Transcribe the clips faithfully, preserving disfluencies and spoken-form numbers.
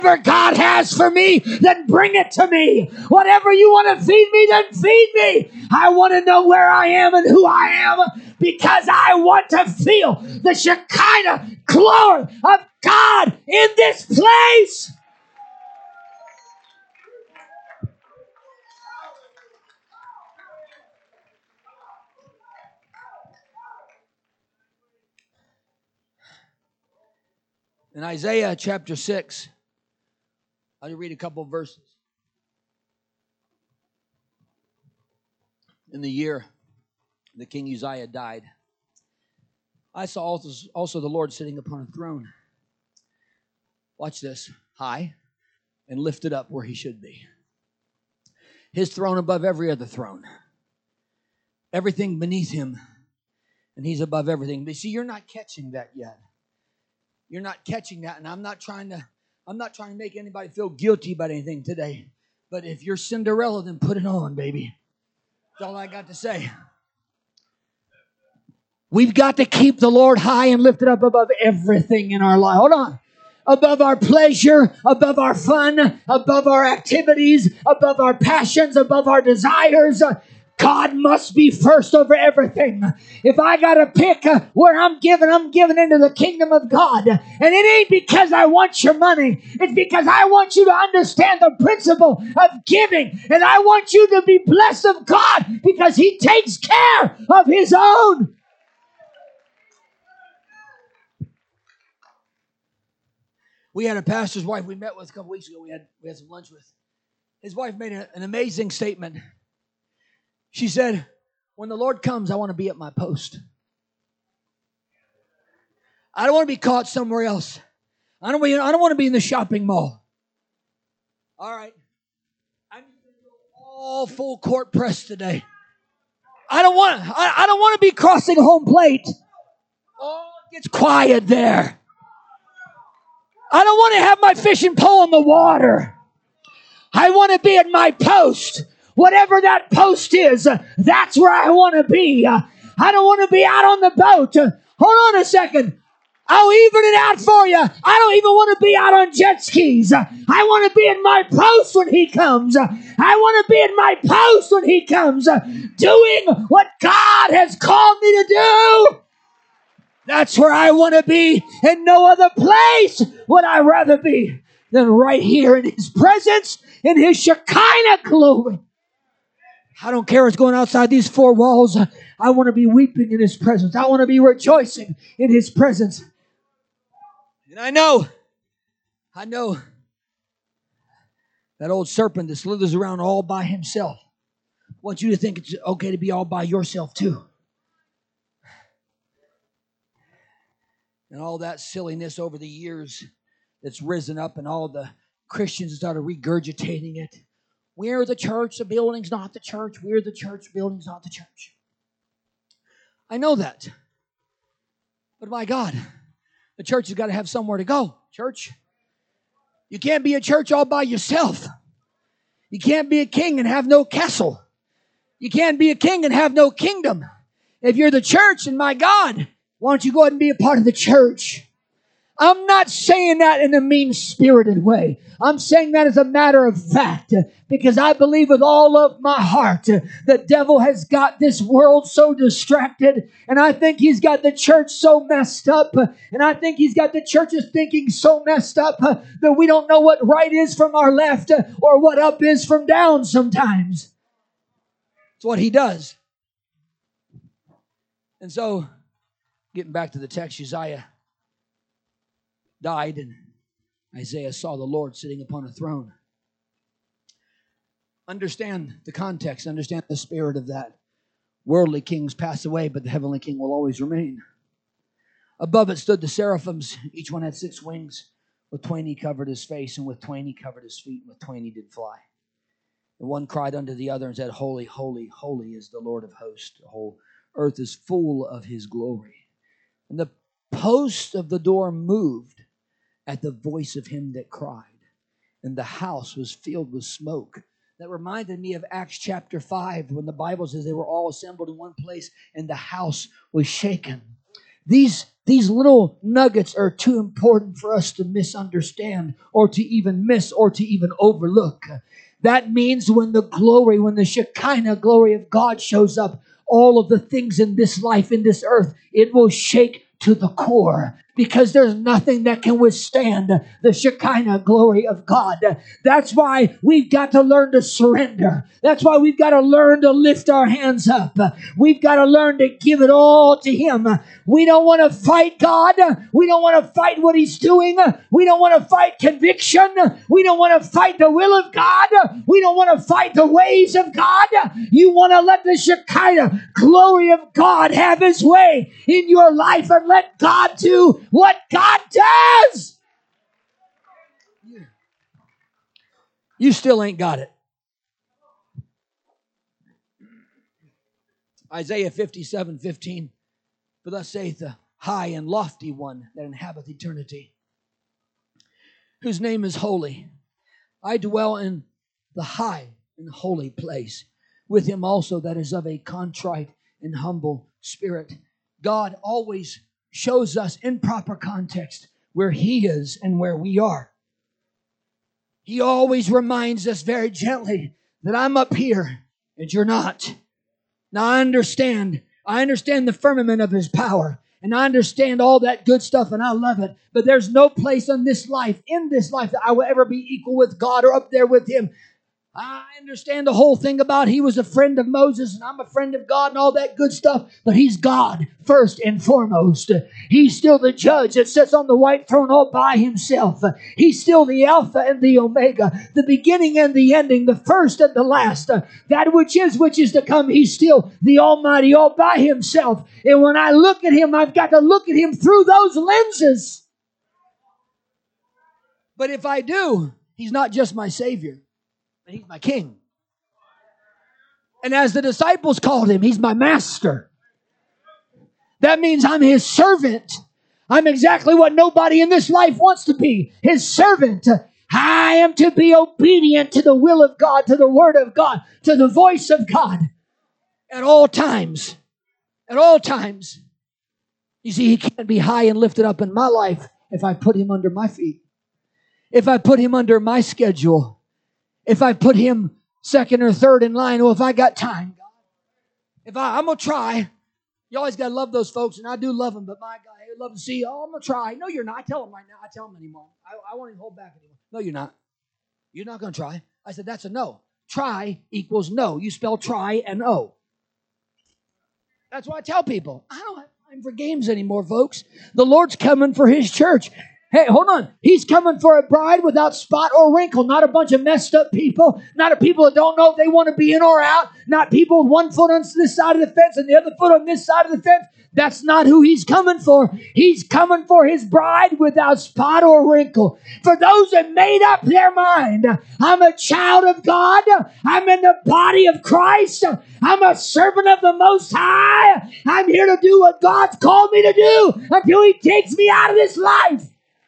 Whatever God has for me, then bring it to me. Whatever you want to feed me, then feed me. I want to know where I am and who I am, because I want to feel the Shekinah glory of God in this place. In Isaiah chapter six, I'll read a couple of verses. In the year that King Uzziah died, I saw also, also the Lord sitting upon a throne. Watch this. High and lifted up where he should be. His throne above every other throne. Everything beneath him, and he's above everything. But see, you're not catching that yet. You're not catching that, and I'm not trying to I'm not trying to make anybody feel guilty about anything today. But if you're Cinderella, then put it on, baby. That's all I got to say. We've got to keep the Lord high and lifted up above everything in our life. Hold on. Above our pleasure, above our fun, above our activities, above our passions, above our desires. God must be first over everything. If I got to pick uh, where I'm giving, I'm giving into the kingdom of God. And it ain't because I want your money. It's because I want you to understand the principle of giving. And I want you to be blessed of God because He takes care of His own. We had a pastor's wife we met with a couple weeks ago. We had, we had some lunch with. His wife made a, an amazing statement. She said, when the Lord comes, I want to be at my post. I don't want to be caught somewhere else. I don't, I don't want to be in the shopping mall. All right. I'm all full court press today. I don't want I, I don't want to be crossing home plate. Oh, it gets quiet there. I don't want to have my fishing pole in the water. I want to be at my post. Whatever that post is, uh, that's where I want to be. Uh, I don't want to be out on the boat. Uh, hold on a second. I'll even it out for you. I don't even want to be out on jet skis. Uh, I want to be at my post when He comes. Uh, I want to be at my post when He comes, uh, doing what God has called me to do. That's where I want to be, and no other place would I rather be than right here in His presence, in His Shekinah glory. I don't care what's going outside these four walls. I want to be weeping in His presence. I want to be rejoicing in His presence. And I know, I know that old serpent that slithers around all by himself wants you to think it's okay to be all by yourself too. And all that silliness over the years that's risen up, and all the Christians started regurgitating it. We're the church, the building's not the church. We're the church, the building's not the church. I know that. But my God, the church has got to have somewhere to go. Church, you can't be a church all by yourself. You can't be a king and have no castle. You can't be a king and have no kingdom. If you're the church, and my God, why don't you go ahead and be a part of the church? I'm not saying that in a mean-spirited way. I'm saying that as a matter of fact, because I believe with all of my heart the devil has got this world so distracted, and I think he's got the church so messed up, and I think he's got the churches thinking so messed up that we don't know what right is from our left or what up is from down sometimes. It's what he does. And so, getting back to the text, Uzziah died, and Isaiah saw the Lord sitting upon a throne. Understand the context, understand the spirit of that. Worldly kings pass away, but the heavenly king will always remain. Above it stood the seraphims. Each one had six wings. With twain he covered his face, and with twain he covered his feet, and with twain he did fly. And one cried unto the other and said, Holy, holy, holy is the Lord of hosts. The whole earth is full of His glory. And the post of the door moved at the voice of him that cried, and the house was filled with smoke. That reminded me of Acts chapter five, when the Bible says they were all assembled in one place and the house was shaken. These, these little nuggets are too important for us to misunderstand or to even miss or to even overlook. That means when the glory, when the Shekinah glory of God shows up, all of the things in this life, in this earth, it will shake to the core, because there's nothing that can withstand the Shekinah glory of God. That's why we've got to learn to surrender. That's why we've got to learn to lift our hands up. We've got to learn to give it all to Him. We don't want to fight God. We don't want to fight what He's doing. We don't want to fight conviction. We don't want to fight the will of God. We don't want to fight the ways of God. You want to let the Shekinah glory of God have His way in your life, and let God do what God does. You still ain't got it. Isaiah fifty-seven fifteen. For thus saith the high and lofty one that inhabiteth eternity, whose name is holy. I dwell in the high and holy place, with him also that is of a contrite and humble spirit. God always shows us in proper context where He is and where we are. He always reminds us very gently that I'm up here and you're not. Now I understand. I understand the firmament of His power. And I understand all that good stuff, and I love it. But there's no place in this life, in this life, that I will ever be equal with God or up there with Him. I understand the whole thing about He was a friend of Moses and I'm a friend of God and all that good stuff, but He's God first and foremost. He's still the judge that sits on the white throne all by Himself. He's still the Alpha and the Omega, the beginning and the ending, the first and the last. That which is, which is to come. He's still the Almighty all by Himself. And when I look at Him, I've got to look at Him through those lenses. But if I do, He's not just my Savior. He's my King. And as the disciples called Him, He's my Master. That means I'm His servant. I'm exactly what nobody in this life wants to be. His servant. I am to be obedient to the will of God, to the Word of God, to the voice of God at all times. At all times. You see, He can't be high and lifted up in my life if I put Him under my feet. If I put Him under my schedule. If I put Him second or third in line, well, if I got time, God, if I, I'm going to try. You always got to love those folks, and I do love them, but my God, I love to see, oh, I'm going to try. No, you're not. I tell them right now. I tell them anymore. I, I won't even hold back anymore. No, you're not. You're not going to try. I said, that's a no. Try equals no. You spell try and O. That's what I tell people. I don't have time for games anymore, folks. The Lord's coming for His church. Hey, hold on. He's coming for a bride without spot or wrinkle. Not a bunch of messed up people. Not a people that don't know if they want to be in or out. Not people with one foot on this side of the fence and the other foot on this side of the fence. That's not who He's coming for. He's coming for His bride without spot or wrinkle. For those that made up their mind, I'm a child of God. I'm in the body of Christ. I'm a servant of the Most High. I'm here to do what God's called me to do until He takes me out of this life.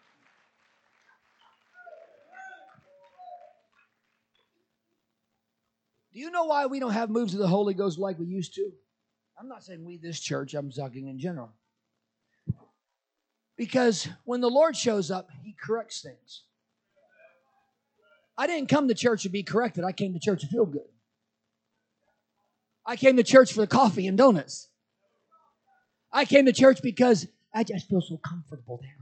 Do you know why we don't have moves of the Holy Ghost like we used to? I'm not saying we, this church, I'm talking in general. Because when the Lord shows up, He corrects things. I didn't come to church to be corrected. I came to church to feel good. I came to church for the coffee and donuts. I came to church because I just feel so comfortable there.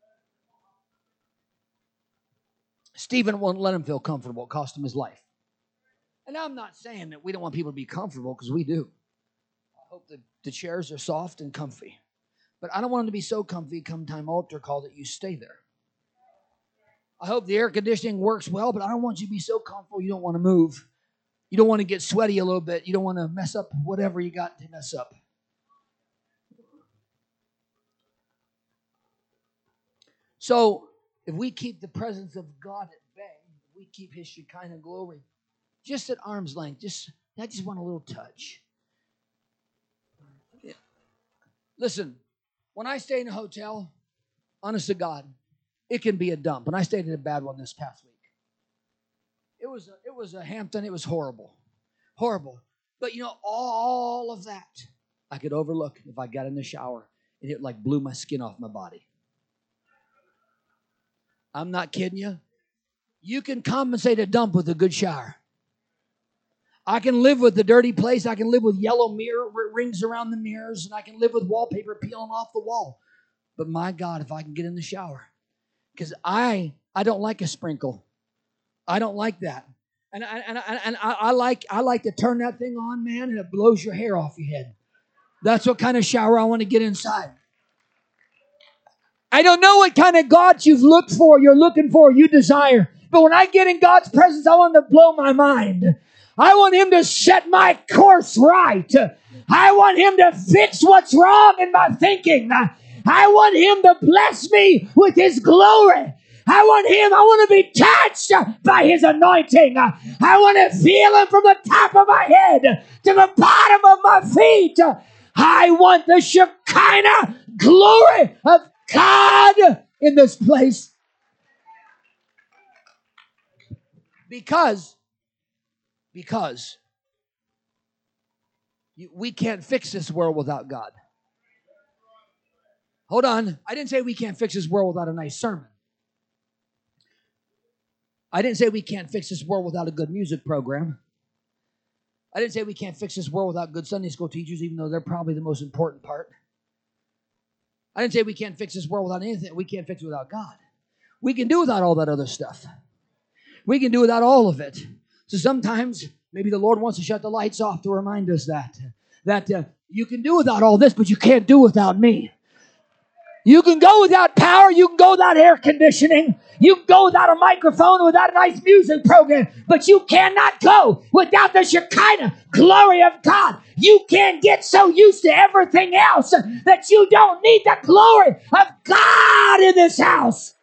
Stephen wouldn't let him feel comfortable. It cost him his life. And I'm not saying that we don't want people to be comfortable, because we do. I hope that the chairs are soft and comfy. But I don't want them to be so comfy come time altar call that you stay there. I hope the air conditioning works well, but I don't want you to be so comfortable you don't want to move. You don't want to get sweaty a little bit. You don't want to mess up whatever you got to mess up. So if we keep the presence of God at bay, if we keep His Shekinah glory just at arm's length, just I just want a little touch. Yeah. Listen, when I stay in a hotel, honest to God, it can be a dump. And I stayed in a bad one this past week. It was a, it was a Hampton. It was horrible. Horrible. But you know, all of that I could overlook if I got in the shower and it like blew my skin off my body. I'm not kidding you. You can compensate a dump with a good shower. I can live with the dirty place. I can live with yellow mirror rings around the mirrors, and I can live with wallpaper peeling off the wall. But my God, if I can get in the shower, because I I don't like a sprinkle. I don't like that, and I, and I, and I, I like I like to turn that thing on, man, and it blows your hair off your head. That's what kind of shower I want to get inside. I don't know what kind of God you've looked for, you're looking for, you desire. But when I get in God's presence, I want him to blow my mind. I want him to set my course right. I want him to fix what's wrong in my thinking. I want him to bless me with his glory. I want him, I want to be touched by his anointing. I want to feel him from the top of my head to the bottom of my feet. I want the Shekinah glory of God in this place. Because, because you, we can't fix this world without God. Hold on. I didn't say we can't fix this world without a nice sermon. I didn't say we can't fix this world without a good music program. I didn't say we can't fix this world without good Sunday school teachers, even though they're probably the most important part. I didn't say we can't fix this world without anything. We can't fix it without God. We can do without all that other stuff. We can do without all of it. So sometimes maybe the Lord wants to shut the lights off to remind us that. That uh, you can do without all this, but you can't do without me. You can go without power. You can go without air conditioning. You can go without a microphone, without a nice music program. But you cannot go without the Shekinah glory of God. You can't get so used to everything else that you don't need the glory of God in this house.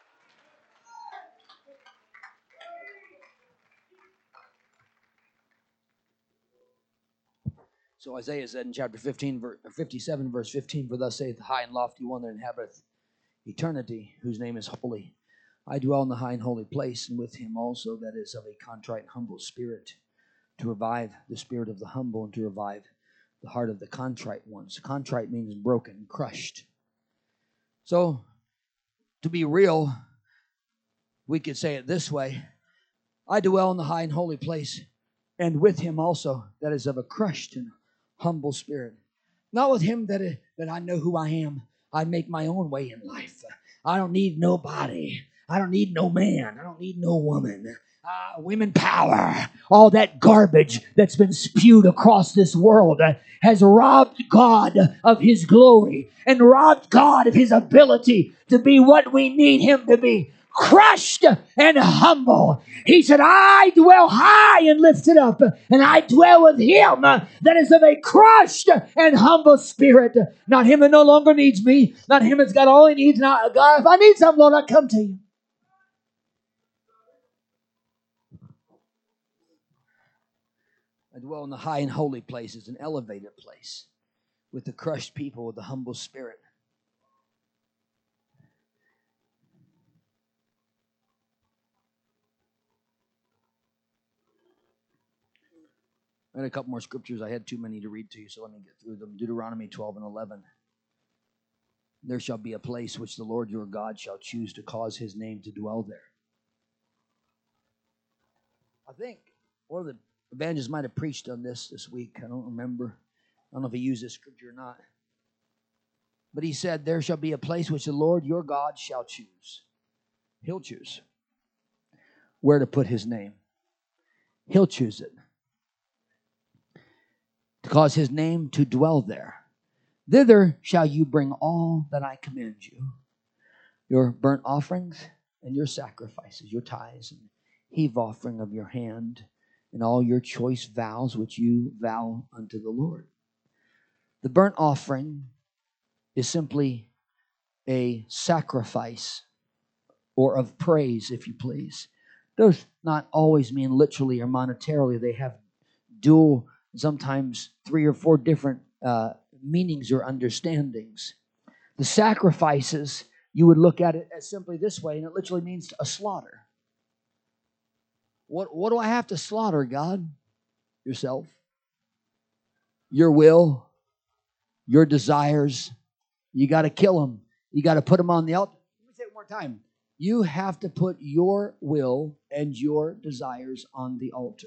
So Isaiah said in chapter fifteen, fifty-seven, verse fifteen, "For thus saith the high and lofty one that inhabiteth eternity, whose name is holy. I dwell in the high and holy place, and with him also that is of a contrite and humble spirit, to revive the spirit of the humble and to revive the heart of the contrite ones." Contrite means broken, crushed. So, to be real, we could say it this way: I dwell in the high and holy place, and with him also that is of a crushed and humble spirit. Not with him that, that I know who I am. I make my own way in life. I don't need nobody. I don't need no man. I don't need no woman. Uh, women power. All that garbage that's been spewed across this world uh, has robbed God of his glory and robbed God of his ability to be what we need him to be. Crushed and humble. He said, I dwell high and lifted up, and I dwell with him that is of a crushed and humble spirit. Not him that no longer needs me, not him that's got all he needs. Not God, if I need something, Lord, I come to you. I dwell in the high and holy places, an elevated place, with the crushed people, with the humble spirit. I had a couple more scriptures. I had too many to read to you, so let me get through them. Deuteronomy twelve and eleven. There shall be a place which the Lord your God shall choose to cause his name to dwell there. I think one of the evangelists might have preached on this this week. I don't remember. I don't know if he used this scripture or not. But he said, there shall be a place which the Lord your God shall choose. He'll choose where to put his name. He'll choose it. To cause his name to dwell there. Thither shall you bring all that I command you, your burnt offerings and your sacrifices, your tithes and heave offering of your hand, and all your choice vows which you vow unto the Lord. The burnt offering is simply a sacrifice, or of praise, if you please. Does not always mean literally or monetarily. They have dual, sometimes three or four different uh, meanings or understandings. The sacrifices, you would look at it as simply this way, and it literally means a slaughter. What, what do I have to slaughter, God? Yourself. Your will. Your desires. You got to kill them. You got to put them on the altar. Let me say it one more time. You have to put your will and your desires on the altar.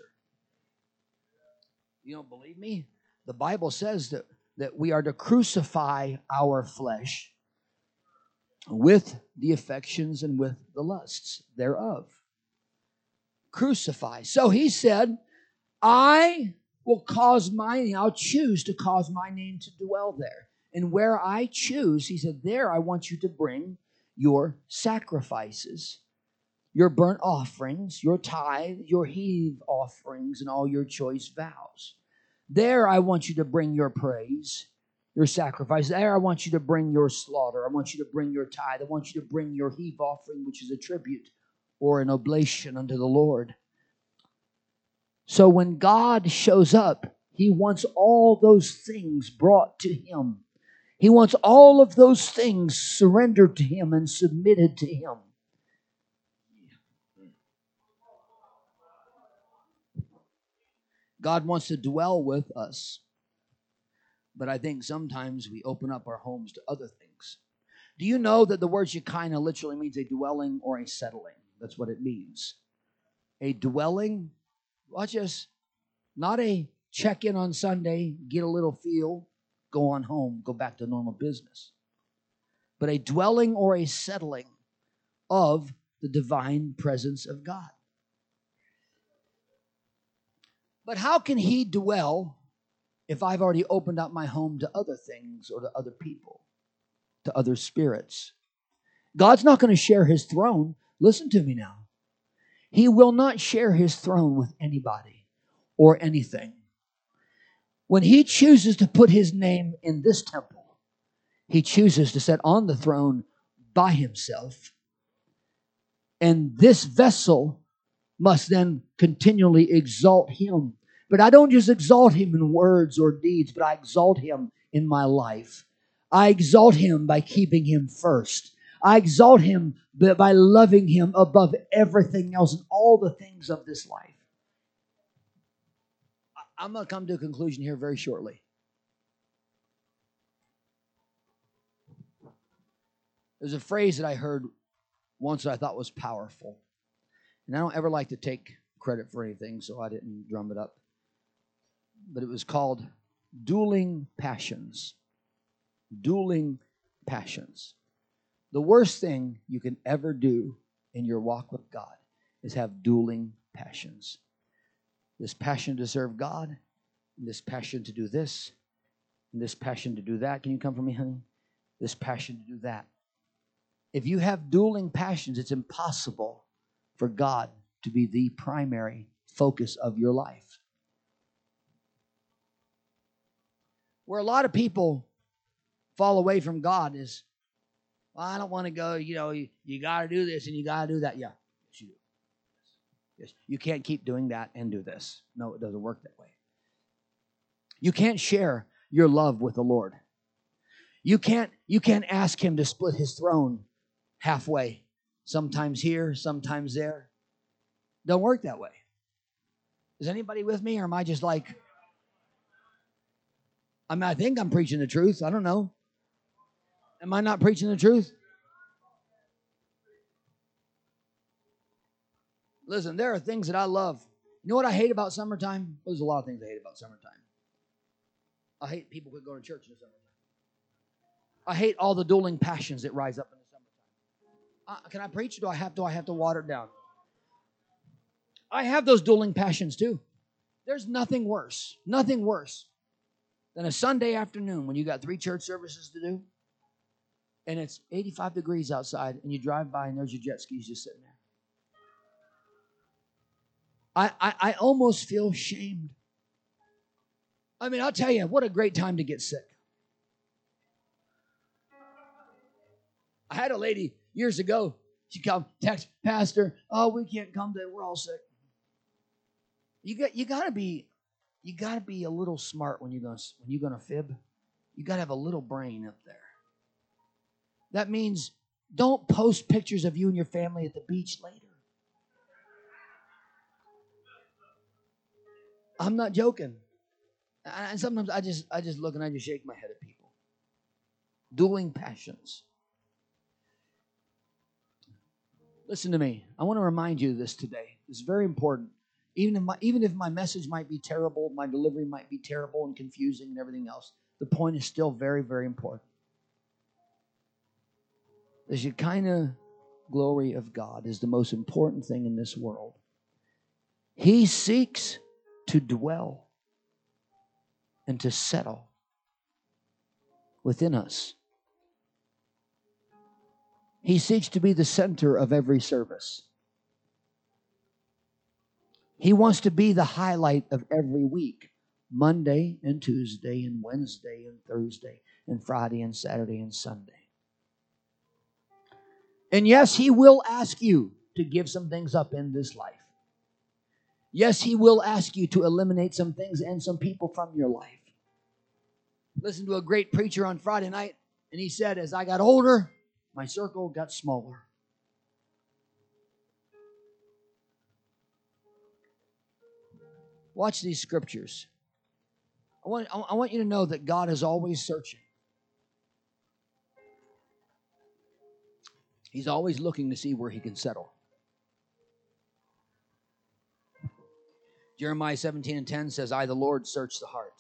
You don't believe me? The Bible says that, that we are to crucify our flesh with the affections and with the lusts thereof. Crucify. So he said, I will cause my, I'll choose to cause my name to dwell there. And where I choose, he said, there I want you to bring your sacrifices, your burnt offerings, your tithe, your heave offerings, and all your choice vows. There I want you to bring your praise, your sacrifice. There I want you to bring your slaughter. I want you to bring your tithe. I want you to bring your heave offering, which is a tribute or an oblation unto the Lord. So when God shows up, he wants all those things brought to him. He wants all of those things surrendered to him and submitted to him. God wants to dwell with us. But I think sometimes we open up our homes to other things. Do you know that the word Shekinah literally means a dwelling or a settling? That's what it means. A dwelling, watch this, not a check in on Sunday, get a little feel, go on home, go back to normal business. But a dwelling or a settling of the divine presence of God. But how can he dwell if I've already opened up my home to other things or to other people, to other spirits? God's not going to share his throne. Listen to me now. He will not share his throne with anybody or anything. When he chooses to put his name in this temple, he chooses to sit on the throne by himself. And this vessel must then continually exalt him. But I don't just exalt him in words or deeds, but I exalt him in my life. I exalt him by keeping him first. I exalt him by loving him above everything else and all the things of this life. I'm going to come to a conclusion here very shortly. There's a phrase that I heard once that I thought was powerful. And I don't ever like to take credit for anything, so I didn't drum it up. But it was called dueling passions. Dueling passions. The worst thing you can ever do in your walk with God is have dueling passions. This passion to serve God, and this passion to do this, and this passion to do that. Can you come for me, honey? This passion to do that. If you have dueling passions, it's impossible for God to be the primary focus of your life. Where a lot of people fall away from God is, well, I don't want to go, you know, you, you got to do this and you got to do that. Yeah, yes, you do. Yes, you can't keep doing that and do this. No, it doesn't work that way. You can't share your love with the Lord. You can't, you can't ask him to split his throne halfway. Sometimes here, sometimes there. Don't work that way. Is anybody with me, or am I just like, I mean, I think I'm preaching the truth. I don't know. Am I not preaching the truth? Listen, there are things that I love. You know what I hate about summertime? Well, there's a lot of things I hate about summertime. I hate people who go to church in the summertime. I hate all the dueling passions that rise up in the summertime. Uh, can I preach, or do I have do I have to water it down? I have those dueling passions too. There's nothing worse, nothing worse than a Sunday afternoon when you got three church services to do, and it's eighty-five degrees outside, and you drive by and there's your jet skis just sitting there. I, I, I almost feel shamed. I mean, I'll tell you, what a great time to get sick. I had a lady years ago. She come text, Pastor, oh, we can't come today. We're all sick. You got you gotta be you gotta be a little smart when you're gonna when you're gonna fib. You gotta have a little brain up there. That means don't post pictures of you and your family at the beach later. I'm not joking. And sometimes I just I just look and I just shake my head at people. Dueling passions. Listen to me. I want to remind you of this today. It's very important. Even if my, even if my message might be terrible, my delivery might be terrible and confusing and everything else, the point is still very, very important. The Shekinah glory of God is the most important thing in this world. He seeks to dwell and to settle within us. He seeks to be the center of every service. He wants to be the highlight of every week. Monday and Tuesday and Wednesday and Thursday and Friday and Saturday and Sunday. And yes, He will ask you to give some things up in this life. Yes, He will ask you to eliminate some things and some people from your life. Listened to a great preacher on Friday night, and he said, as I got older, my circle got smaller. Watch these scriptures. I want, I want you to know that God is always searching. He's always looking to see where He can settle. Jeremiah seventeen and ten says, I, the Lord, search the heart.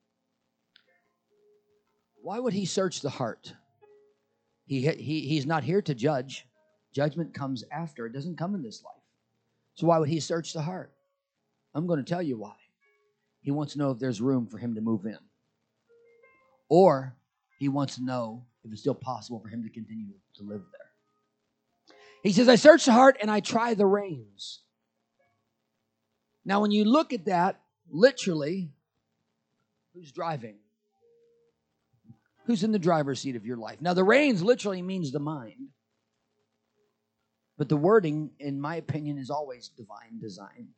Why would He search the heart? He, he, he's not here to judge. Judgment comes after. It doesn't come in this life. So why would He search the heart? I'm going to tell you why. He wants to know if there's room for Him to move in. Or He wants to know if it's still possible for Him to continue to live there. He says, I search the heart and I try the reins. Now, when you look at that, literally, who's driving? Who's in the driver's seat of your life? Now, the reins literally means the mind. But the wording, in my opinion, is always divine design.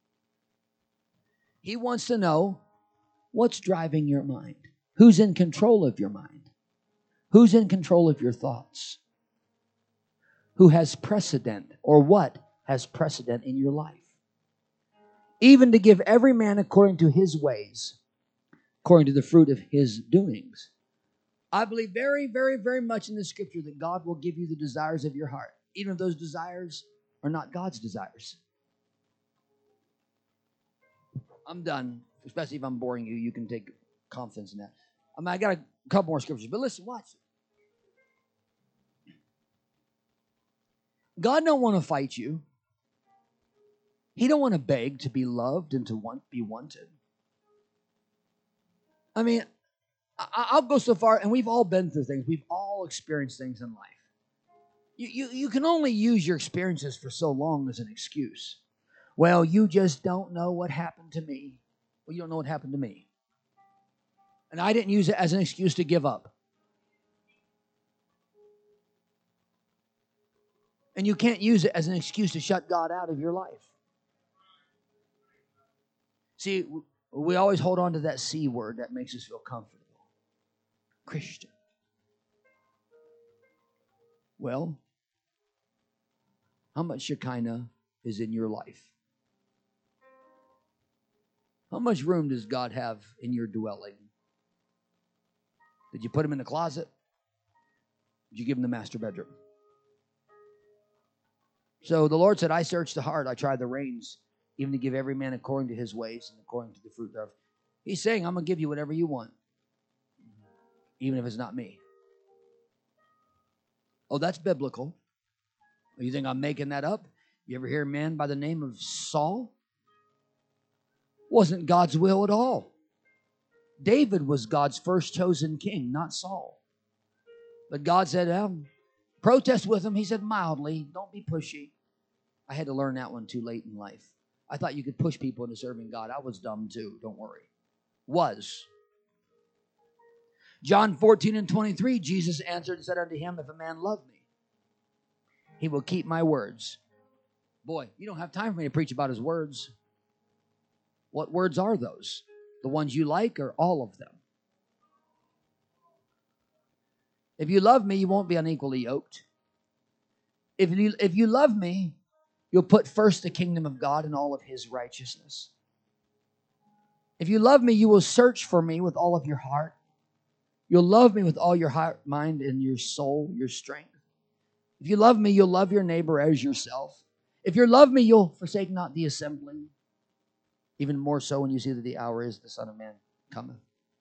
He wants to know what's driving your mind. Who's in control of your mind? Who's in control of your thoughts? Who has precedent, or what has precedent in your life? Even to give every man according to his ways, according to the fruit of his doings. I believe very, very, very much in the scripture that God will give you the desires of your heart, even if those desires are not God's desires. I'm done, especially if I'm boring you. You can take confidence in that. I mean, I got a couple more scriptures, but listen, watch. God don't want to fight you. He don't want to beg to be loved and to want be wanted. I mean, I, I'll go so far, and we've all been through things. We've all experienced things in life. You, you, you can only use your experiences for so long as an excuse. Well, you just don't know what happened to me. Well, you don't know what happened to me. And I didn't use it as an excuse to give up. And you can't use it as an excuse to shut God out of your life. See, we always hold on to that C word that makes us feel comfortable. Christian. Well, how much Shekinah is in your life? How much room does God have in your dwelling? Did you put him in the closet? Did you give him the master bedroom? So the Lord said, I search the heart, I try the reins, even to give every man according to his ways and according to the fruit thereof. He's saying, I'm going to give you whatever you want, even if it's not me. Oh, that's biblical. You think I'm making that up? You ever hear a man by the name of Saul? Wasn't God's will at all. David was God's first chosen king, not Saul. But God said, um, protest with him. He said, mildly, don't be pushy. I had to learn that one too late in life. I thought you could push people into serving God. I was dumb too, don't worry. Was. John fourteen and twenty-three, Jesus answered and said unto him, if a man love me, he will keep my words. Boy, you don't have time for me to preach about his words. What words are those? The ones you like or all of them? If you love me, you won't be unequally yoked. If you, if you love me, you'll put first the kingdom of God and all of his righteousness. If you love me, you will search for me with all of your heart. You'll love me with all your heart, mind, and your soul, your strength. If you love me, you'll love your neighbor as yourself. If you love me, you'll forsake not the assembling. Even more so when you see that the hour is the Son of Man cometh.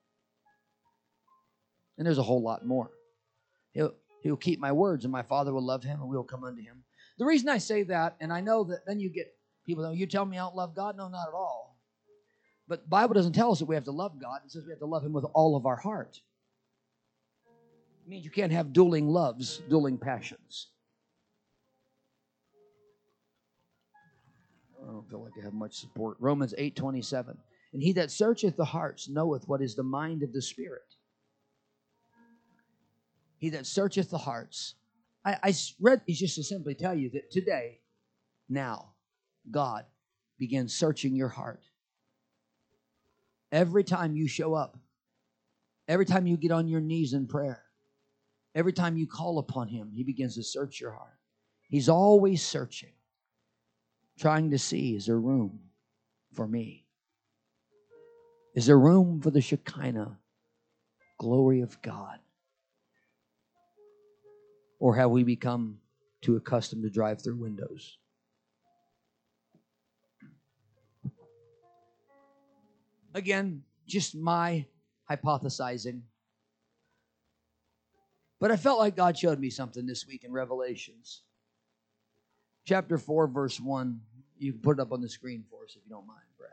And there's a whole lot more. He'll, he'll keep my words, and my Father will love him, and we will come unto him. The reason I say that, and I know that then you get people that, you tell me I don't love God? No, not at all. But the Bible doesn't tell us that we have to love God. It says we have to love him with all of our heart. It means you can't have dueling loves, dueling passions. I don't feel like I have much support. Romans eight twenty-seven. And he that searcheth the hearts knoweth what is the mind of the Spirit. He that searcheth the hearts. I, I read these just to simply tell you that today, now, God begins searching your heart. Every time you show up, every time you get on your knees in prayer, every time you call upon him, he begins to search your heart. He's always searching, trying to see, is there room for me? Is there room for the Shekinah glory of God? Or have we become too accustomed to drive through windows? Again, just my hypothesizing. But I felt like God showed me something this week in Revelations. Chapter four, verse one. You can put it up on the screen for us if you don't mind, Brad.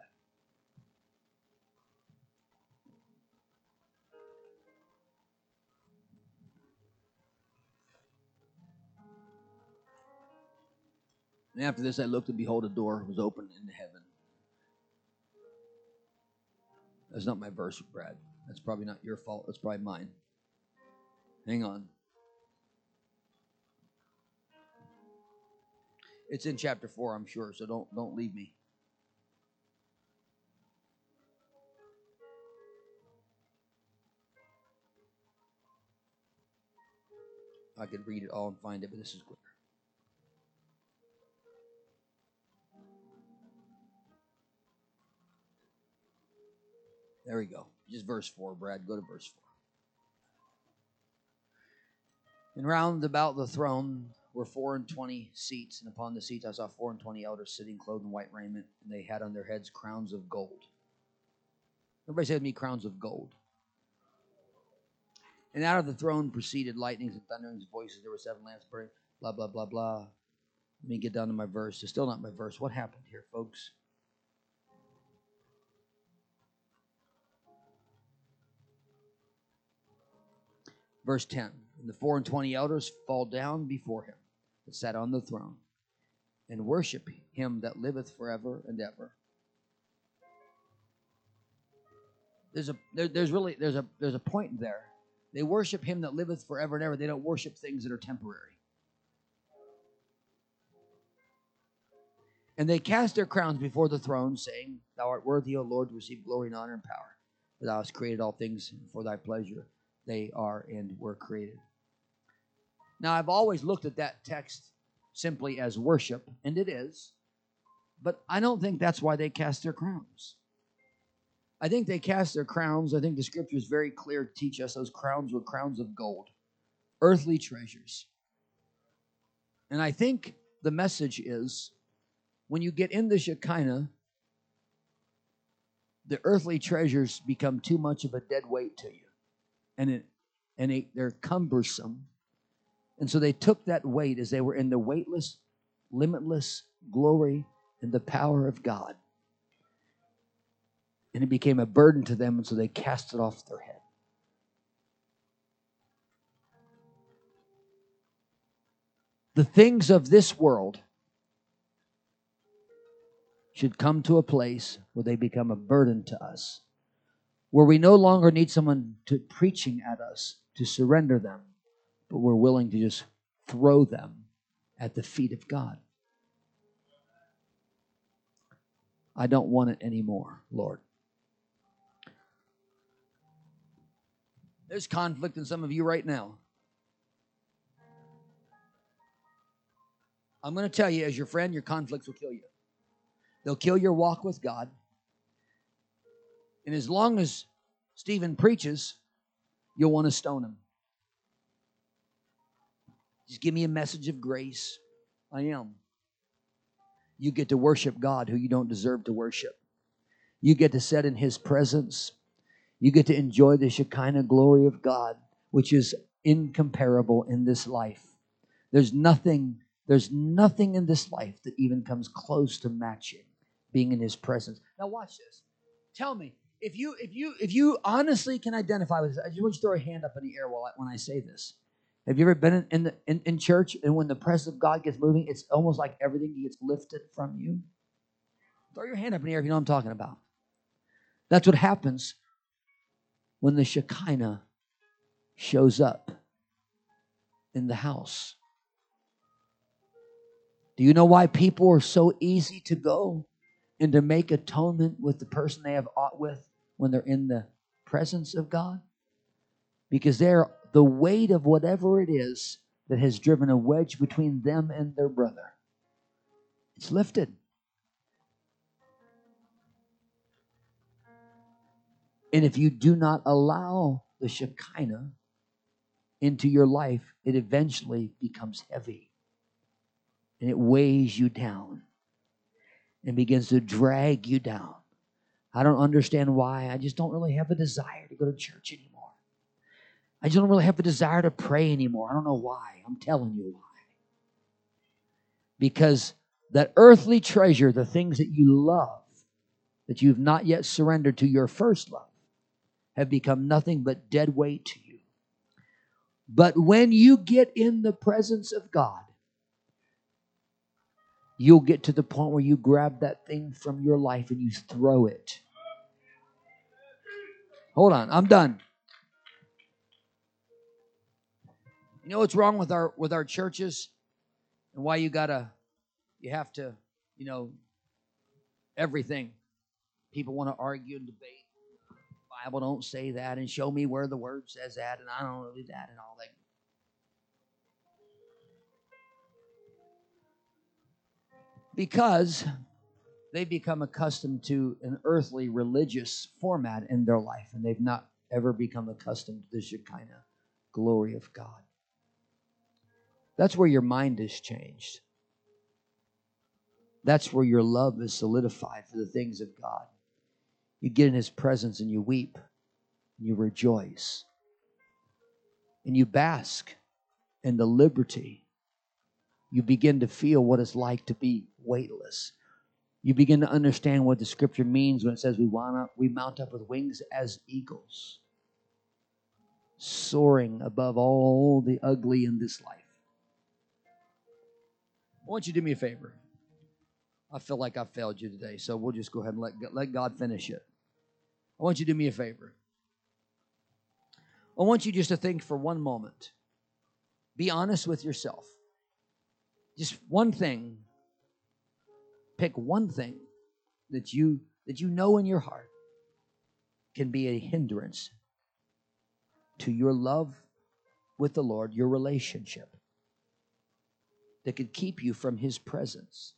And after this I looked, and behold, a door was opened into heaven. That's not my verse, Brad. That's probably not your fault. That's probably mine. Hang on. It's in chapter four, I'm sure, so don't, don't leave me. I could read it all and find it, but this is quicker. There we go. Just verse four, Brad. Go to verse four. And round about the throne were four and twenty seats, and upon the seats I saw four and twenty elders sitting clothed in white raiment, and they had on their heads crowns of gold. Everybody say with me, crowns of gold. And out of the throne proceeded lightnings and thunderings, voices. There were seven lamps burning, blah, blah, blah, blah. Let me get down to my verse. It's still not my verse. What happened here, folks? Verse ten. And the four and twenty elders fall down before him that sat on the throne, and worship him that liveth forever and ever. There's a there, there's really there's a there's a point there. They worship him that liveth forever and ever. They don't worship things that are temporary. And they cast their crowns before the throne, saying, Thou art worthy, O Lord, to receive glory and honor and power. For thou hast created all things for thy pleasure. They are and were created. Now, I've always looked at that text simply as worship, and it is. But I don't think that's why they cast their crowns. I think they cast their crowns. I think the scripture is very clear to teach us those crowns were crowns of gold, earthly treasures. And I think the message is, when you get in the Shekinah, the earthly treasures become too much of a dead weight to you. And it and it, they're cumbersome. And so they took that weight as they were in the weightless, limitless glory and the power of God. And it became a burden to them, and so they cast it off their head. The things of this world should come to a place where they become a burden to us, where we no longer need someone to preaching at us to surrender them, but we're willing to just throw them at the feet of God. I don't want it anymore, Lord. There's conflict in some of you right now. I'm going to tell you, as your friend, your conflicts will kill you. They'll kill your walk with God. And as long as Stephen preaches, you'll want to stone him. Just give me a message of grace. I am. You get to worship God who you don't deserve to worship. You get to sit in His presence. You get to enjoy the Shekinah glory of God, which is incomparable in this life. There's nothing, there's nothing in this life that even comes close to matching being in His presence. Now watch this. Tell me, if you if you if you honestly can identify with this, I just want you to throw a hand up in the air while I, when I say this. Have you ever been in in, the, in in church, and when the presence of God gets moving, it's almost like everything gets lifted from you? Throw your hand up in the air if you know what I'm talking about. That's what happens when the Shekinah shows up in the house. Do you know why people are so easy to go and to make atonement with the person they have aught with when they're in the presence of God? Because they're the weight of whatever it is that has driven a wedge between them and their brother. It's lifted. And if you do not allow the Shekinah into your life, it eventually becomes heavy. And it weighs you down and begins to drag you down. I don't understand why. I just don't really have a desire to go to church anymore. I just don't really have a desire to pray anymore. I don't know why. I'm telling you why. Because that earthly treasure, the things that you love, that you've not yet surrendered to your first love, have become nothing but dead weight to you. But when you get in the presence of God, you'll get to the point where you grab that thing from your life and you throw it. Hold on, I'm done. You know what's wrong with our with our churches, and why you gotta, you have to, you know, everything. People want to argue and debate. The Bible don't say that, and show me where the word says that, and I don't do that, and all that. Because they become accustomed to an earthly religious format in their life, and they've not ever become accustomed to the Shekinah glory of God. That's where your mind is changed. That's where your love is solidified for the things of God. You get in His presence and you weep, and you rejoice, and you bask in the liberty. You begin to feel what it's like to be weightless. You begin to understand what the scripture means when it says we want up, we mount up with wings as eagles, soaring above all the ugly in this life. I want you to do me a favor. I feel like I failed you today, so we'll just go ahead and let, let God finish it. I want you to do me a favor. I want you just to think for one moment. Be honest with yourself. Just one thing. Pick one thing that you that you know in your heart can be a hindrance to your love with the Lord, your relationship, that could keep you from His presence.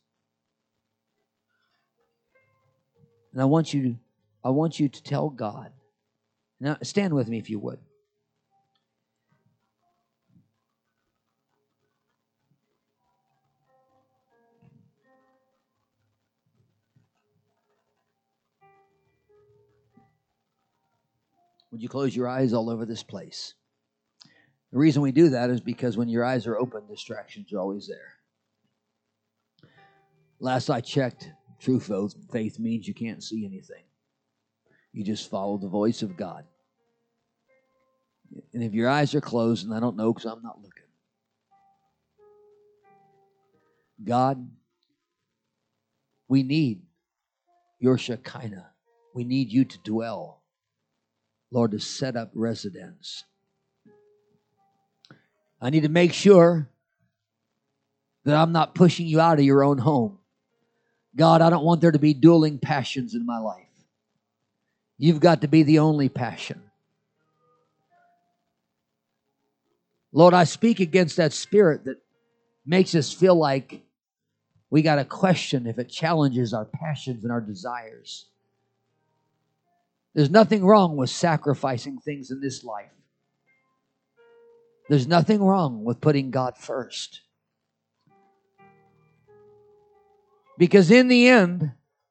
And I want you to, I want you to tell God. Now, stand with me if you would. Would you close your eyes all over this place? The reason we do that is because when your eyes are open, distractions are always there. Last I checked, true faith means you can't see anything. You just follow the voice of God. And if your eyes are closed, and I don't know because I'm not looking, God, we need your Shekinah. We need you to dwell. Lord, to set up residence. I need to make sure that I'm not pushing you out of your own home. God, I don't want there to be dueling passions in my life. You've got to be the only passion. Lord, I speak against that spirit that makes us feel like we got to question if it challenges our passions and our desires. There's nothing wrong with sacrificing things in this life There's nothing wrong with putting God first. Because in the end,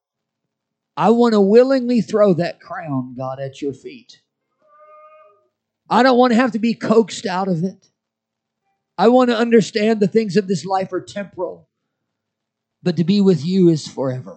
I want to willingly throw that crown, God, at your feet. I don't want to have to be coaxed out of it. I want to understand the things of this life are temporal, but to be with you is forever.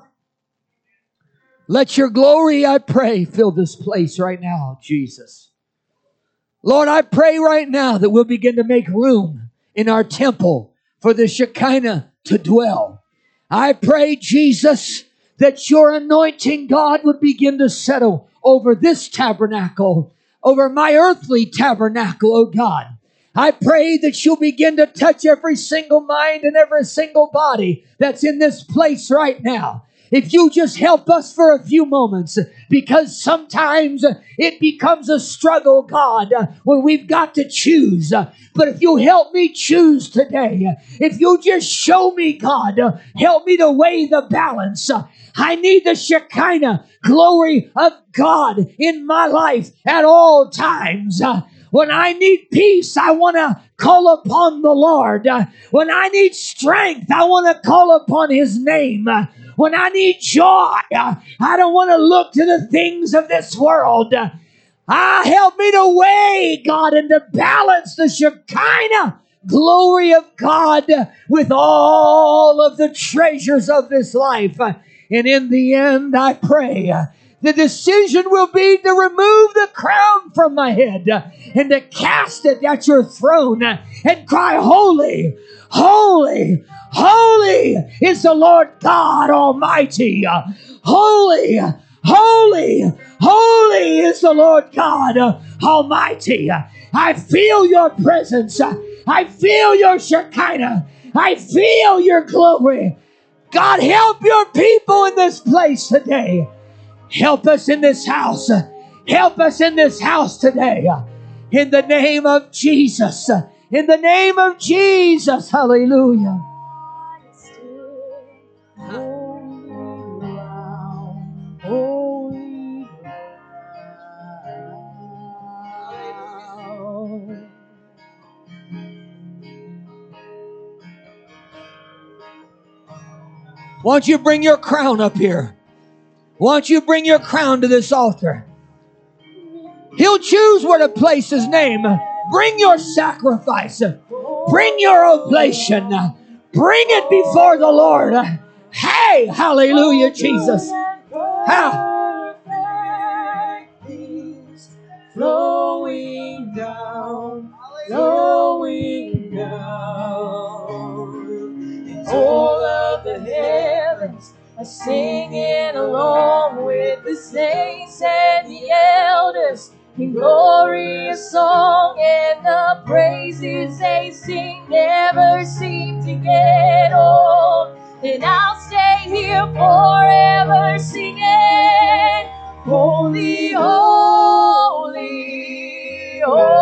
Let your glory, I pray, fill this place right now, Jesus. Lord, I pray right now that we'll begin to make room in our temple for the Shekinah to dwell. I pray, Jesus, that your anointing, God, would begin to settle over this tabernacle, over my earthly tabernacle, oh God. I pray that you'll begin to touch every single mind and every single body that's in this place right now. If you just help us for a few moments, because sometimes it becomes a struggle, God, when we've got to choose. But if you help me choose today, if you just show me, God, help me to weigh the balance. I need the Shekinah glory of God in my life at all times. When I need peace, I want to call upon the Lord. When I need strength, I want to call upon His name. When I need joy, I don't want to look to the things of this world. Ah, help me to weigh, God, and to balance the Shekinah glory of God with all of the treasures of this life. And in the end, I pray the decision will be to remove the crown from my head and to cast it at your throne and cry, holy, holy, holy is the Lord God Almighty. Holy, holy, holy is the Lord God Almighty. I feel your presence. I feel your Shekinah. I feel your glory. God, help your people in this place today. Help us in this house. Help us in this house today. In the name of Jesus. In the name of Jesus. Hallelujah. Why don't you bring your crown up here? Why don't you bring your crown to this altar? He'll choose where to place His name. Bring your sacrifice. Bring your oblation. Bring it before the Lord. Hey, hallelujah, Jesus. Ha. Flowing down, flowing down. It's all of the heavens are singing along with the saints and the elders in glorious song, and the praises they sing never seem to get old. And I'll stay here forever singing, holy, holy,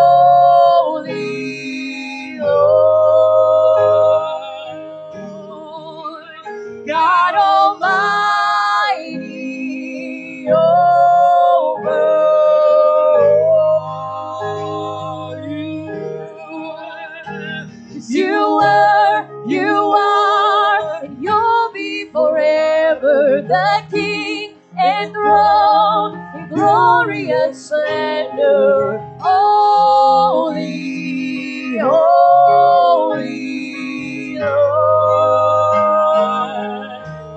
holy, Lord, God Almighty, over you. 'Cause you were, you are, and you'll be forever the King enthroned in glorious splendor. Holy, holy Lord.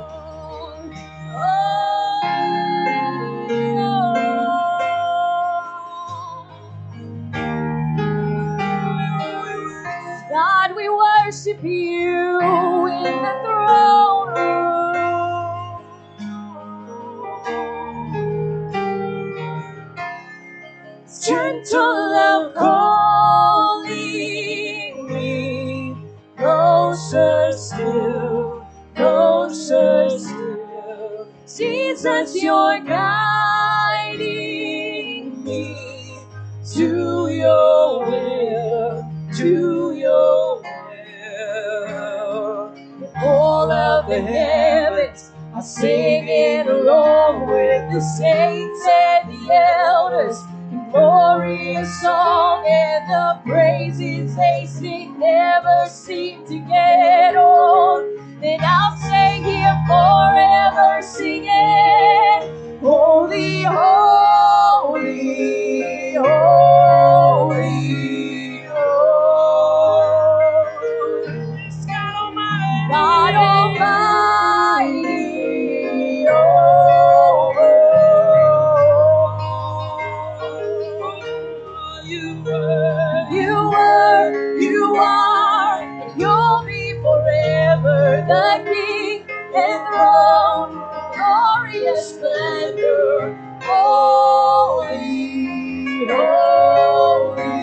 God, we worship you in the throne room. Gentle love calling me closer still, closer still. Jesus, you're guiding me to your will, to your will. All of the heavens are singing along with the saints and the elders in glorious song, and the praises they sing never seem to get old. Then I'll stay here forever singing, holy, holy, holy, holy. God Almighty, God Almighty, oh, oh, oh. You were, you were, you are, and you'll be forever the King enthroned, glorious splendor, holy, holy,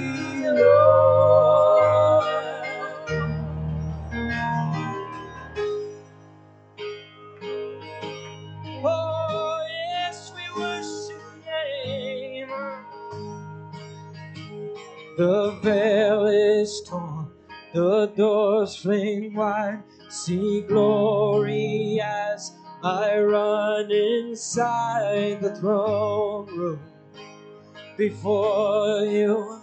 Lord. Oh, yes, we worship your name. The veil is torn, the doors fling wide. See glory as I run inside the throne room. Before you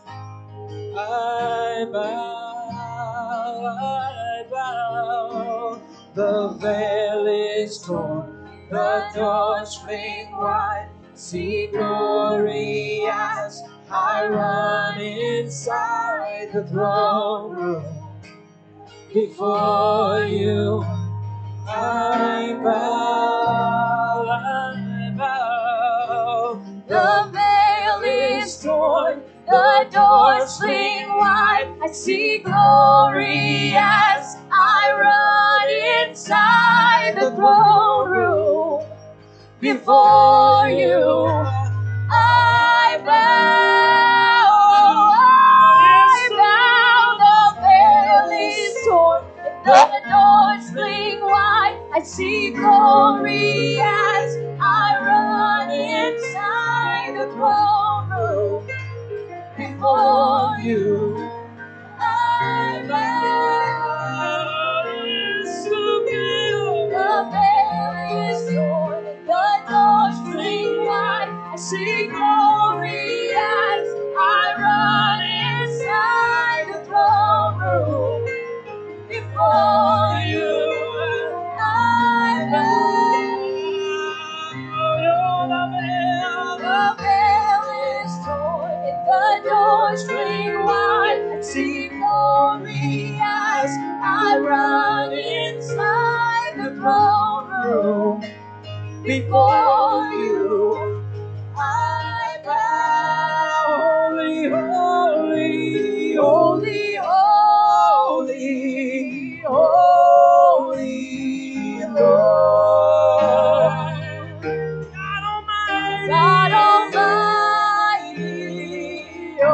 I bow, I bow. The veil is torn, the doors fling wide. See glory as I run inside the throne room. Before you I bow, I bow. The veil is torn, the doors fling wide. I see glory as I run inside the throne room. Before you I bow, I bow. The veil is torn, the doors fling wide. I see glory as I run inside the throne room. Before you I bow. The veil is torn, the doors fling wide. I see glory as I run inside the throne room. Before you I bow. The veil is torn and the doors fling wide. I see glory as I run inside the throne room. Before you I bow. Holy, holy, holy, holy, holy Lord. God Almighty, God Almighty, oh,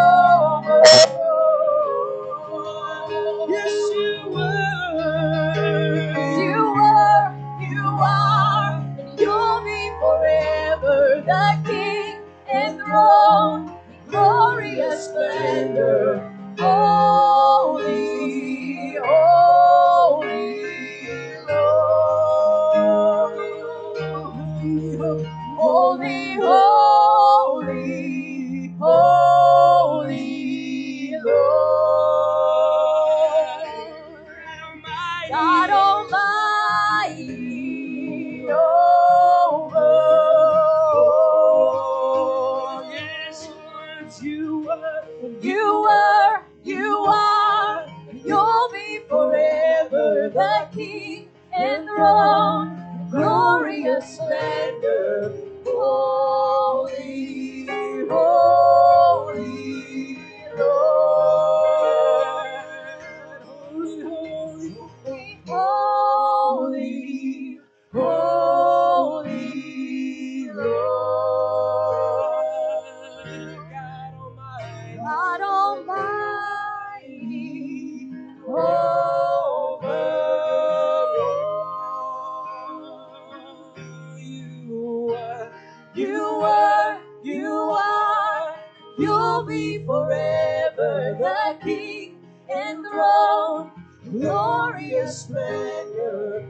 oh. Yes, you were, you were, you are, and you'll be forever the King enthroned, glorious splendor, holy, holy Lord. Holy, holy, holy Lord. God Almighty, oh, oh. Yes, you were, you were, you are, and you'll be forever the King enthroned, glorious splendor, holy, holy Lord. Holy, holy, holy, holy Lord. God Almighty, God Almighty, over all. You were, you were, you are, you'll be forever the King enthroned, glorious splendor,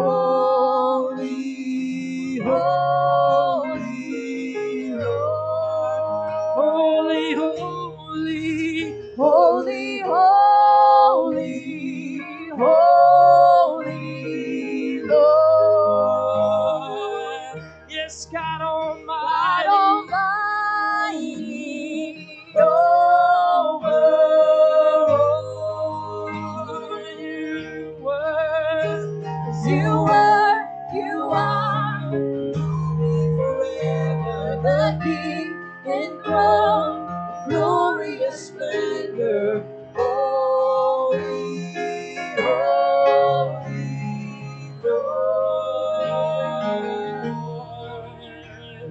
holy, holy Lord. Holy, holy. Yes, God Almighty. God Almighty. Over all you were. 'Cause you were, you are, forever the King enthroned, glorious splendor. Holy, holy Lord.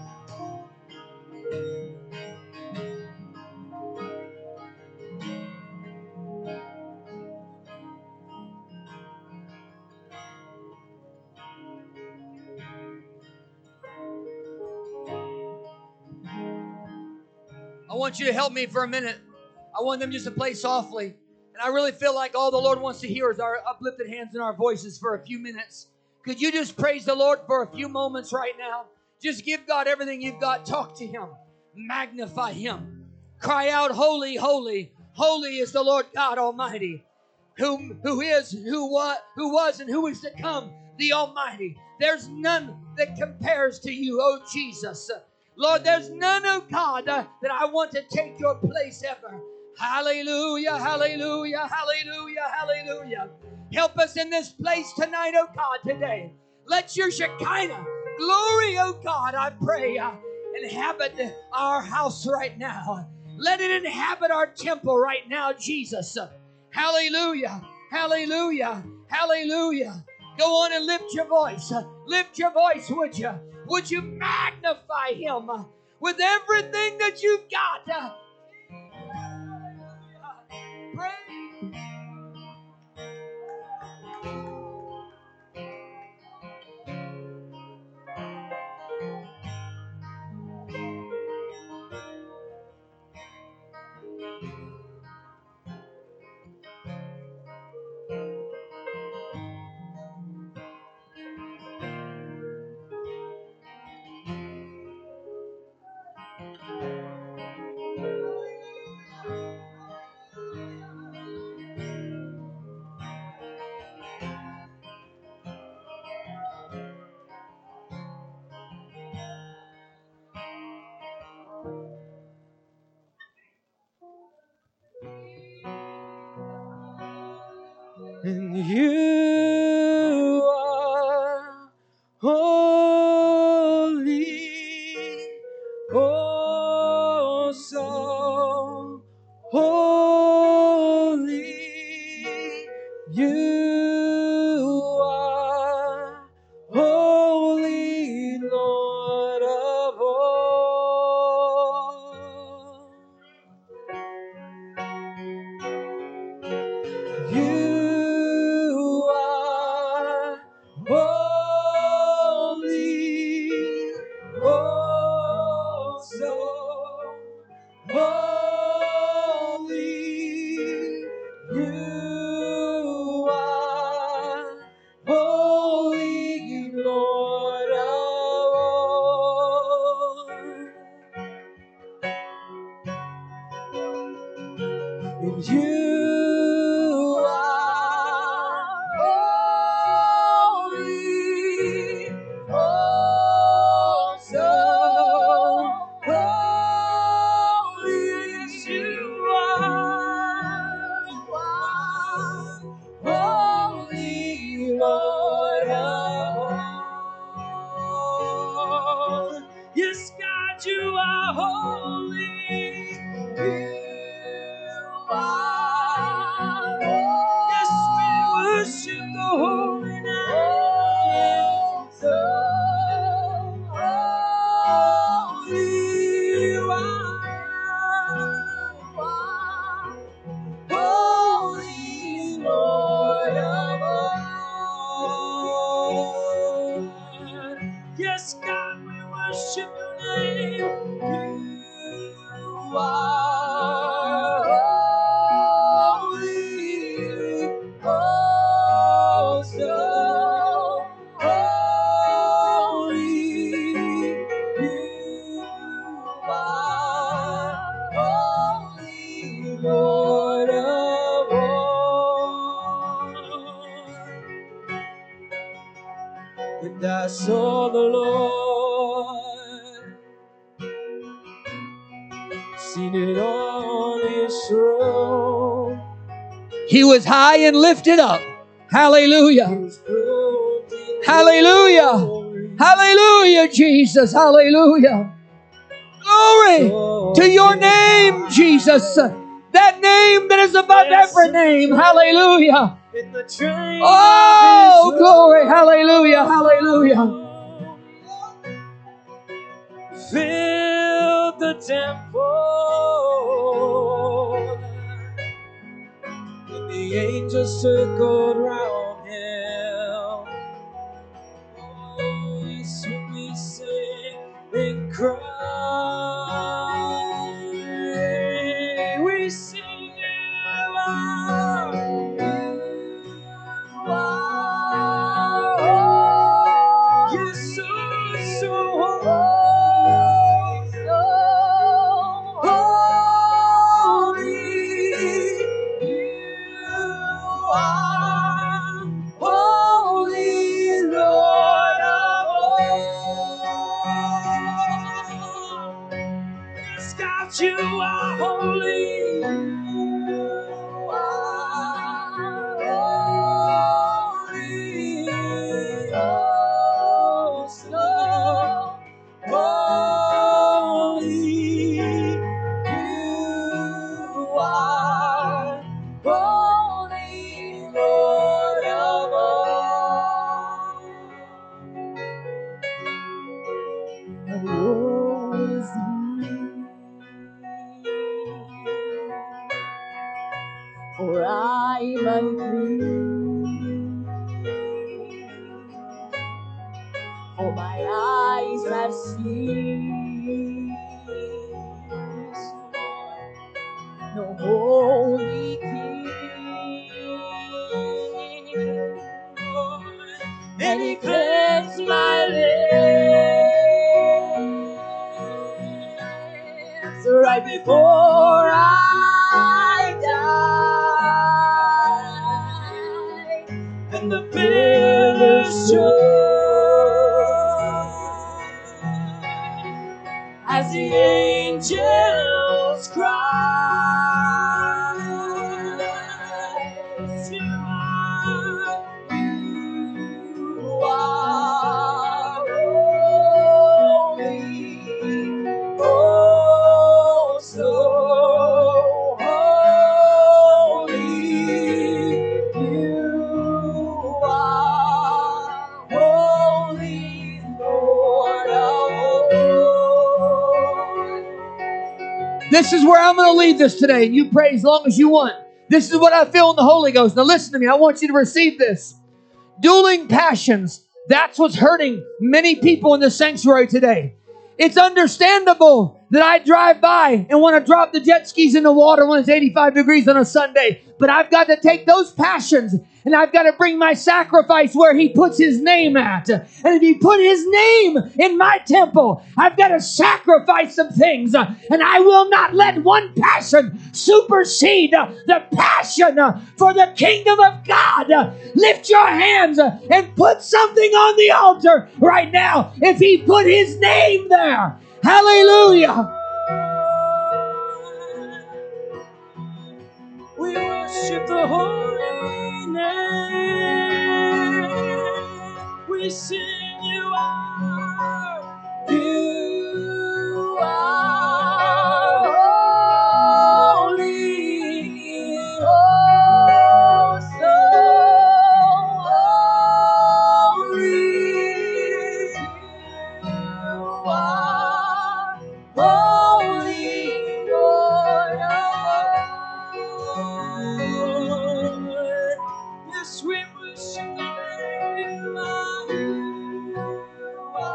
I want you to help me for a minute. I want them just to play softly. And I really feel like all the Lord wants to hear is our uplifted hands and our voices for a few minutes. Could you just praise the Lord for a few moments right now? Just give God everything you've got. Talk to Him. Magnify Him. Cry out, holy, holy, holy is the Lord God Almighty, who, who is, who was, who was, and who is to come, the Almighty. There's none that compares to you, oh Jesus. Lord, there's none, oh God, uh, that I want to take your place ever. Hallelujah, hallelujah, hallelujah, hallelujah. Help us in this place tonight, oh God, today. Let your Shekinah glory, oh God, I pray, uh, inhabit our house right now. Let it inhabit our temple right now, Jesus. Hallelujah, hallelujah, hallelujah. Go on and lift your voice. Lift your voice, would you? Would you magnify Him with everything that you've got? Praise. And you are holy, oh so holy. You are holy, Lord of all. You are holy, oh so holy. You are holy, Lord of all. And you are holy, oh so holy. You are holy, Lord of all. Yes, God, you are holy. Yes, we worship the holy name. So holy you are, holy Lord of all. Yes, God, we worship your name. You are holy, oh so holy. You are holy, Lord of all. And I saw the Lord seated on his throne. He was high and lifted up. Hallelujah. His clothed in Hallelujah. glory. Hallelujah, Jesus. Hallelujah. Glory to your name, Jesus. That name that is above every name. Hallelujah. In the train Oh, of his glory. Hallelujah. Hallelujah. filled the temple, and the angels circled round him. Oh, yes, we sing and cry. We sing aloud. You are holy. You're so, so holy. So holy. You are holy, Lord of all. Yes, God, you are holy. You are holy. Oh, so holy. You are holy, Lord of all. And woe is me, for I'm unclean. For my eyes have seen no holy King, and He cleansed my lips right before I died, and the pillars shook as the angels cried. You are holy, oh so holy. You are holy, Lord of all. This is where I'm going to leave this today, and you pray as long as you want. This is what I feel in the Holy Ghost. Now listen to me. I want you to receive this. Dueling passions. That's what's hurting many people in the sanctuary today. It's understandable that I drive by and want to drop the jet skis in the water when it's eighty-five degrees on a Sunday. But I've got to take those passions and I've got to bring my sacrifice where He puts His name at. And if He put His name in my temple, I've got to sacrifice some things. And I will not let one passion supersede the passion for the kingdom of God. Lift your hands and put something on the altar right now if He put His name there. Hallelujah. We worship the holy name. We sing you are. You are holy. Oh, so holy. You are holy, Lord of all. Yes, we worship the name of you.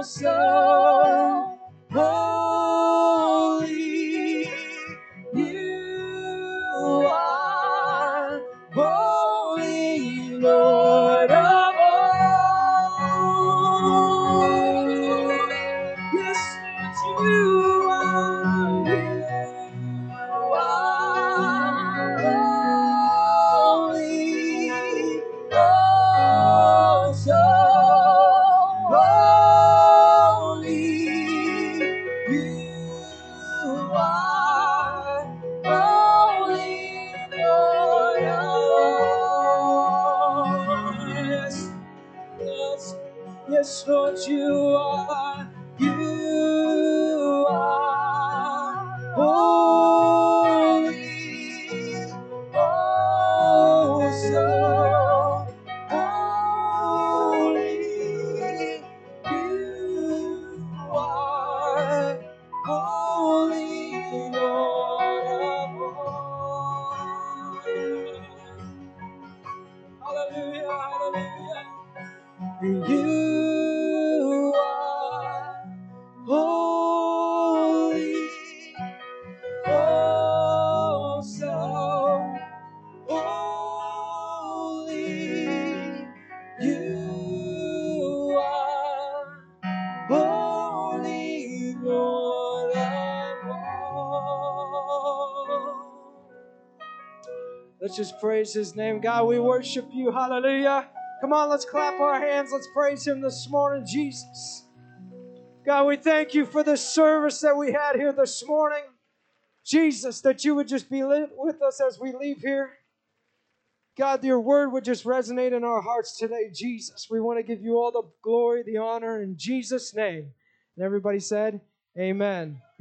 so holy. You are holy, Lord of all. Yes, you are. You are holy. Oh, so holy. You are holy, Lord of all. Yes, yes, yes, Lord, you are. You are holy. Oh, so holy. You are holy, Lord of all. Hallelujah, hallelujah. You are holy. Oh, so holy. You are holy, Lord of all. Let's just praise His name. God, we worship You. Hallelujah. Come on, let's clap our hands. Let's praise Him this morning, Jesus. God, we thank You for this service that we had here this morning. Jesus, that You would just be with us as we leave here. God, Your word would just resonate in our hearts today, Jesus. We want to give You all the glory, the honor in Jesus' name. And everybody said, amen.